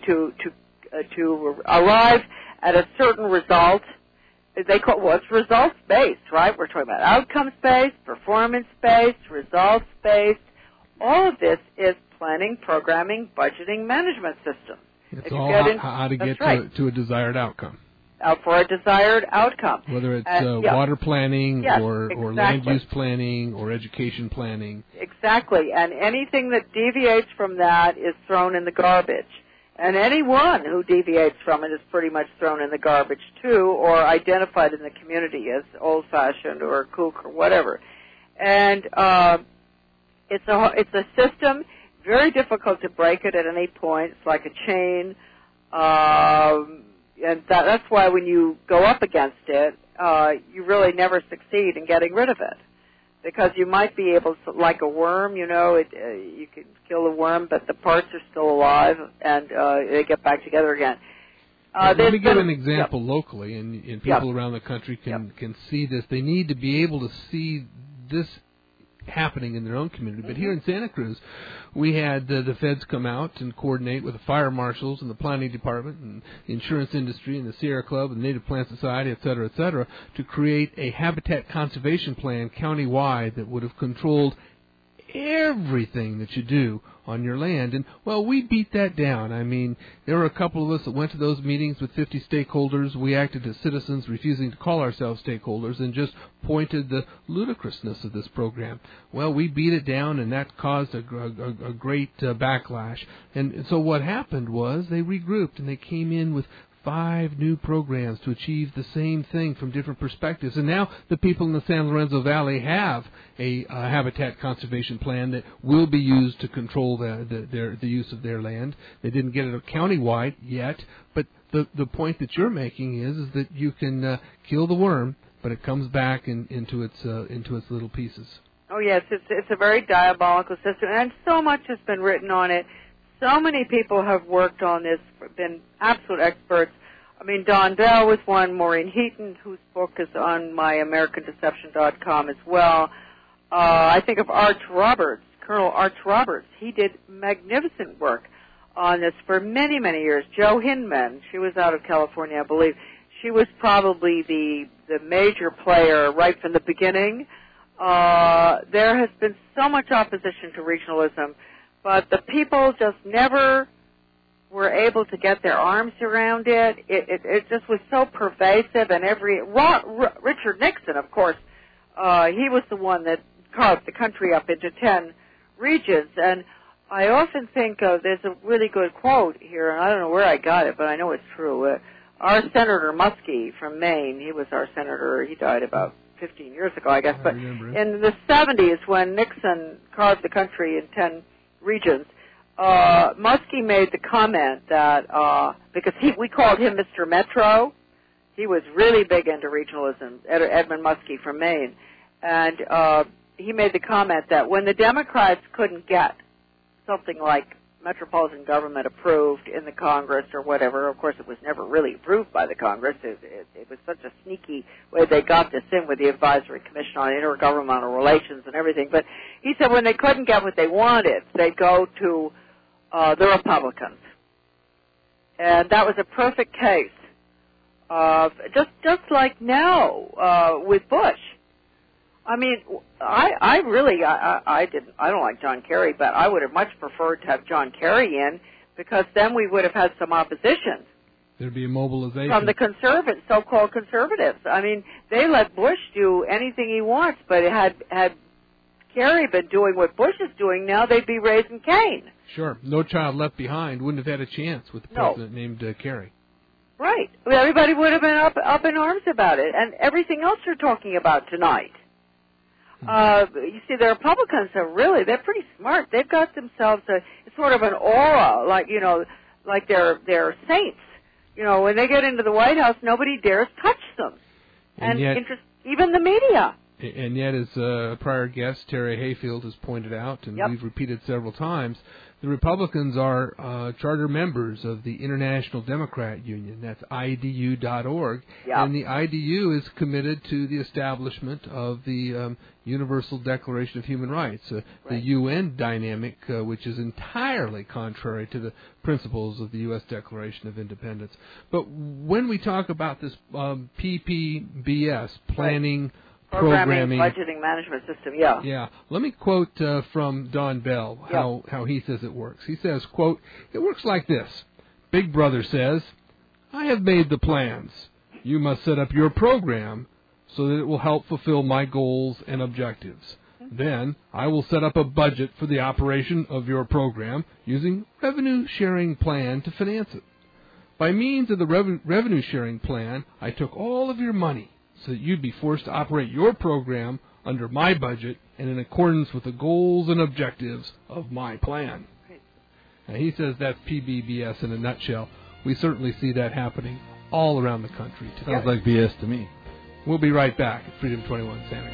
arrive at a certain result. They call it's results-based, right? We're talking about outcomes-based, performance-based, results-based. All of this is planning, programming, budgeting, management system. It's all how to get to a desired outcome. For a desired outcome. Whether it's water planning or land use planning or education planning. Exactly. And anything that deviates from that is thrown in the garbage. And anyone who deviates from it is pretty much thrown in the garbage, too, or identified in the community as old-fashioned or a kook or whatever. And it's a system, very difficult to break it at any point. It's like a chain. And that's why when you go up against it, you really never succeed in getting rid of it. Because you might be able to, like a worm, you can kill a worm, but the parts are still alive, and they get back together again. Let me give an example locally, and people around the country can see this. They need to be able to see this happening in their own community. But here in Santa Cruz, we had the feds come out and coordinate with the fire marshals and the planning department and the insurance industry and the Sierra Club and the Native Plant Society, et cetera, to create a habitat conservation plan countywide that would have controlled everything that you do on your land. And, well, we beat that down. I mean, there were a couple of us that went to those meetings with 50 stakeholders. We acted as citizens, refusing to call ourselves stakeholders, and just pointed the ludicrousness of this program. Well, we beat it down, and that caused a great backlash. And so what happened was they regrouped, and they came in with 5 new programs to achieve the same thing from different perspectives. And now the people in the San Lorenzo Valley have a habitat conservation plan that will be used to control the use of their land. They didn't get it countywide yet, but the point that you're making is that you can kill the worm, but it comes back into its little pieces. Oh yes, it's a very diabolical system, and so much has been written on it. So many people have worked on this, been absolute experts. I mean, Don Bell was one, Maureen Heaton, whose book is on myamericandeception.com as well. I think of Arch Roberts, Colonel Arch Roberts. He did magnificent work on this for many, many years. Jo Hinman, she was out of California, I believe. She was probably the major player right from the beginning. There has been so much opposition to regionalism, but the people just never were able to get their arms around it. It just was so pervasive, and Richard Nixon, of course, he was the one that carved the country up into 10 regions. And I often think there's a really good quote here, and I don't know where I got it, but I know it's true. Our Senator Muskie from Maine, he was our senator. He died about 15 years ago, I guess. But in the 70s, when Nixon carved the country in 10 regions, Muskie made the comment that because we called him Mr. Metro, he was really big into regionalism, Edmund Muskie from Maine, and he made the comment that when the Democrats couldn't get something like metropolitan government approved in the Congress or whatever, of course it was never really approved by the Congress, it was such a sneaky way they got this in with the Advisory Commission on Intergovernmental Relations and everything, but he said when they couldn't get what they wanted, they'd go to the Republicans. And that was a perfect case of just like now with Bush. I mean, I don't like John Kerry, but I would have much preferred to have John Kerry in, because then we would have had some opposition. There'd be a mobilization from the so-called conservatives. I mean, they let Bush do anything he wants, but had Kerry been doing what Bush is doing now, they'd be raising Cain. Sure. No Child Left Behind wouldn't have had a chance with the president named Kerry. Right. Well, everybody would have been up in arms about it, and everything else you're talking about tonight. You see, the Republicans they're pretty smart. They've got themselves sort of an aura, like they're saints. When they get into the White House, nobody dares touch them. And yet, even the media. And yet, as a prior guest, Terry Hayfield, has pointed out, and we've repeated several times, the Republicans are charter members of the International Democrat Union. That's IDU.org. Yep. And the IDU is committed to the establishment of the Universal Declaration of Human Rights, the UN dynamic, which is entirely contrary to the principles of the U.S. Declaration of Independence. But when we talk about this PPBS, planning, programming, budgeting, management system, yeah. Yeah. Let me quote from Don Bell how he says it works. He says, quote, "It works like this. Big Brother says, I have made the plans. You must set up your program so that it will help fulfill my goals and objectives. Then I will set up a budget for the operation of your program using revenue-sharing plan to finance it. By means of the revenue-sharing plan, I took all of your money so that you'd be forced to operate your program under my budget and in accordance with the goals and objectives of my plan." Now, he says that's PBBS in a nutshell. We certainly see that happening all around the country today. Sounds like BS to me. We'll be right back at Freedom 21 Santa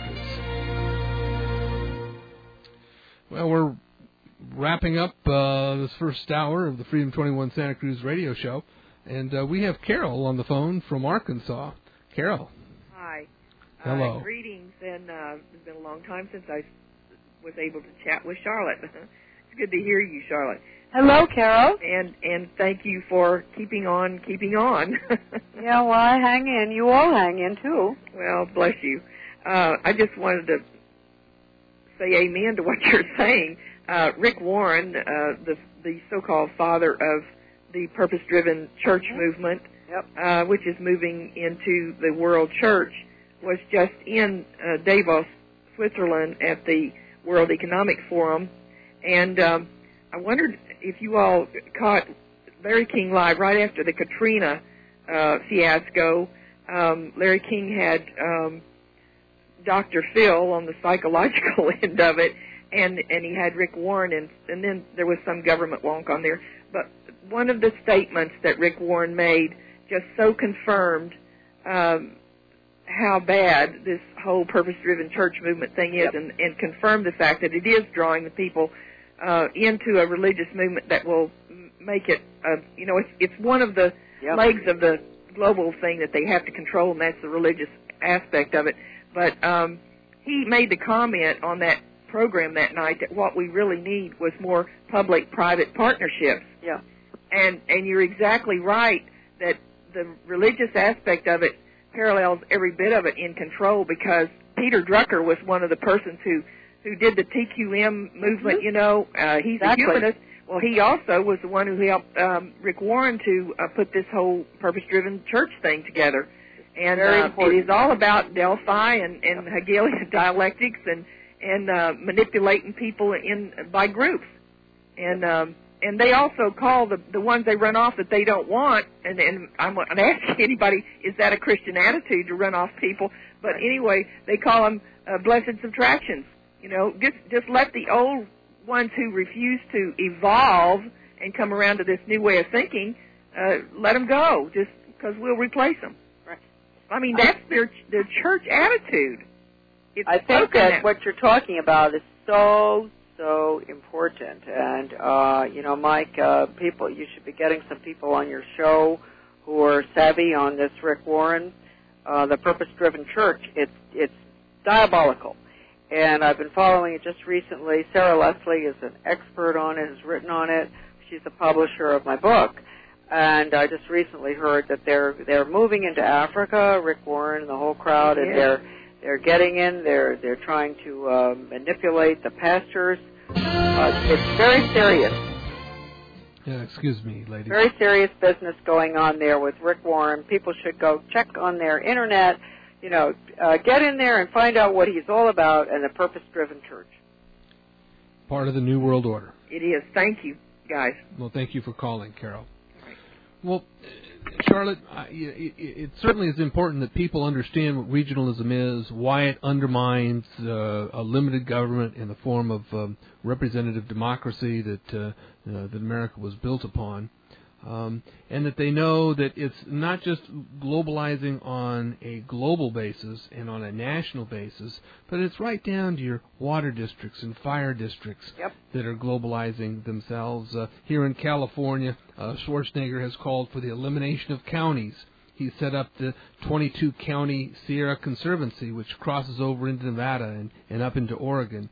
Cruz. Well, we're wrapping up this first hour of the Freedom 21 Santa Cruz radio show, and we have Carol on the phone from Arkansas. Carol. Hi. Hello. Greetings, and it's been a long time since I was able to chat with Charlotte. It's good to hear you, Charlotte. Hello, Carol. And thank you for keeping on. Yeah, well, I hang in. You all hang in, too. Well, bless you. I just wanted to say amen to what you're saying. Rick Warren, the so-called father of the purpose-driven church movement, which is moving into the world church, was just in Davos, Switzerland, at the World Economic Forum, and I wondered if you all caught Larry King Live right after the Katrina fiasco. Larry King had Dr. Phil on the psychological end of it, and he had Rick Warren, and then there was some government wonk on there. But one of the statements that Rick Warren made just so confirmed how bad this whole purpose-driven church movement thing is, and confirmed the fact that it is drawing the people into a religious movement that will make it, it's one of the legs of the global thing that they have to control, and that's the religious aspect of it. But he made the comment on that program that night that what we really need was more public-private partnerships. Yeah. And you're exactly right that the religious aspect of it parallels every bit of it in control, because Peter Drucker was one of the persons who did the TQM movement, he's a humanist. Well, he also was the one who helped Rick Warren to put this whole purpose-driven church thing together. And it is all about Delphi and Hegelian dialectics and manipulating people by groups. And they also call the ones they run off that they don't want, and I'm asking anybody, is that a Christian attitude to run off people? But anyway, they call them blessed subtractions. Just let the old ones who refuse to evolve and come around to this new way of thinking, let them go, just because we'll replace them. Right. I mean, that's their church attitude. I think that what you're talking about is so important. And, Mike, you should be getting some people on your show who are savvy on this Rick Warren, the purpose-driven church. It's diabolical. And I've been following it just recently. Sarah Leslie is an expert on it, has written on it. She's the publisher of my book. And I just recently heard that they're moving into Africa, Rick Warren and the whole crowd, and they're getting in. They're trying to manipulate the pastors. It's very serious. Yeah, excuse me, ladies. Very serious business going on there with Rick Warren. People should go check on their internet. Get in there and find out what he's all about and the purpose-driven church. Part of the New World Order. It is. Thank you, guys. Well, thank you for calling, Carol. Well, Charlotte, it certainly is important that people understand what regionalism is, why it undermines a limited government in the form of representative democracy that America was built upon, and that they know that it's not just globalizing on a global basis and on a national basis, but it's right down to your water districts and fire districts that are globalizing themselves. Here in California, Schwarzenegger has called for the elimination of counties. He set up the 22-county Sierra Conservancy, which crosses over into Nevada and up into Oregon.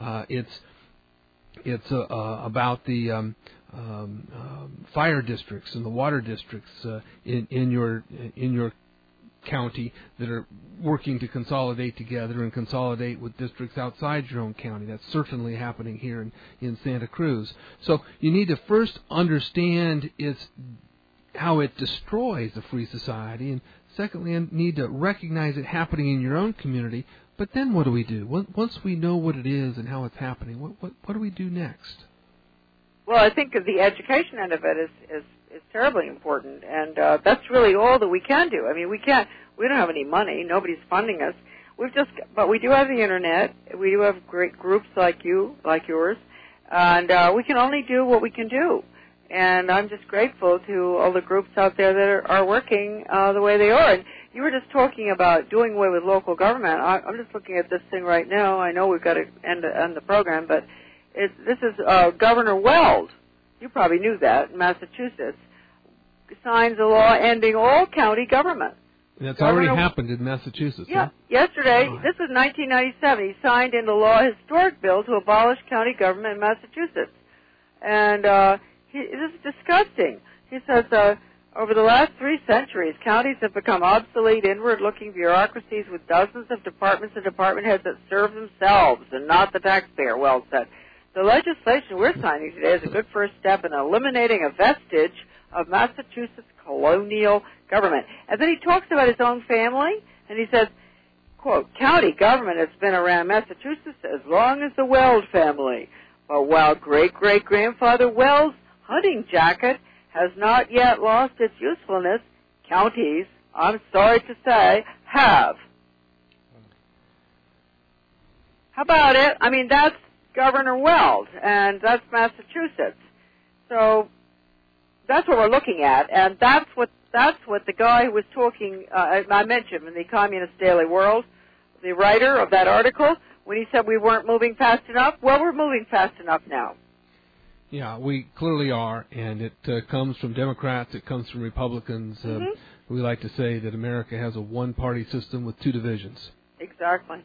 It's about the fire districts and the water districts in your county that are working to consolidate together and consolidate with districts outside your own county. That's certainly happening here in Santa Cruz. So you need to first understand how it destroys a free society, and secondly, you need to recognize it happening in your own community. But then what do we do? Once we know what it is and how it's happening, what do we do next? Well, I think the education end of it is terribly important, and that's really all that we can do. I mean, we don't have any money. Nobody's funding us. But we do have the internet. We do have great groups like yours, and we can only do what we can do. And I'm just grateful to all the groups out there that are working the way they are. And you were just talking about doing away with local government. I'm just looking at this thing right now. I know we've got to end the program, but this is Governor Weld. You probably knew that, in Massachusetts. Signs a law ending all county government. That's already happened in Massachusetts. Yeah, huh? Yesterday, this was 1997, he signed into law a historic bill to abolish county government in Massachusetts. And this is disgusting. He says, over the last 3 centuries, counties have become obsolete, inward-looking bureaucracies with dozens of departments and department heads that serve themselves and not the taxpayer, Weld said. The legislation we're signing today is a good first step in eliminating a vestige of Massachusetts colonial government. And then he talks about his own family, and he says, quote, county government has been around Massachusetts as long as the Weld family. But while great-great-grandfather Weld's hunting jacket has not yet lost its usefulness, counties, I'm sorry to say, have. How about it? I mean, that's Governor Weld, and that's Massachusetts. So that's what we're looking at, and that's what the guy who was talking, I mentioned in the Communist Daily World, the writer of that article, when he said we weren't moving fast enough. Well, we're moving fast enough now. Yeah, we clearly are, and it comes from Democrats, it comes from Republicans. We like to say that America has a one-party system with 2 divisions. Exactly.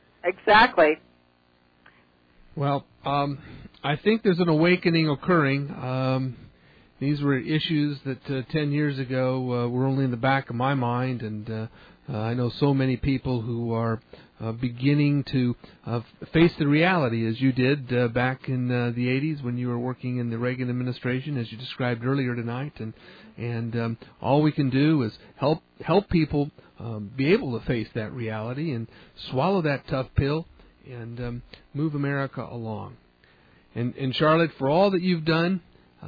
Well, I think there's an awakening occurring. These were issues that 10 years ago were only in the back of my mind, and I know so many people who are beginning to face the reality, as you did back in the 80s when you were working in the Reagan administration, as you described earlier tonight. And all we can do is help people be able to face that reality and swallow that tough pill and move America along. And Charlotte, for all that you've done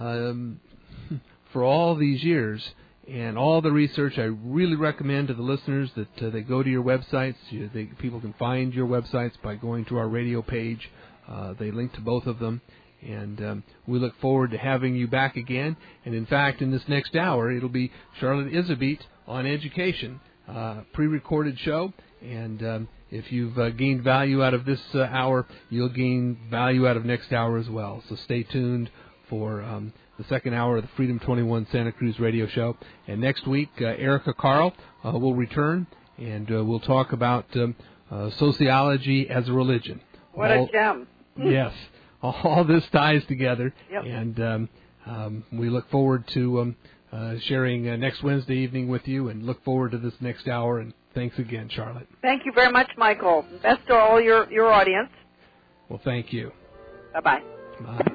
for all these years and all the research, I really recommend to the listeners that they go to your websites. People can find your websites by going to our radio page. They link to both of them. And we look forward to having you back again. And in fact, in this next hour, it'll be Charlotte Iserbyt on education, pre-recorded show. And if you've gained value out of this hour, you'll gain value out of next hour as well. So stay tuned for the second hour of the Freedom 21 Santa Cruz radio show. And next week, Erica Carl will return, and we'll talk about sociology as a religion. What a gem. Yes. All this ties together. Yep. And we look forward to sharing next Wednesday evening with you, and look forward to this next hour. And thanks again, Charlotte. Thank you very much, Michael. Best to all your audience. Well, thank you. Bye-bye. Bye.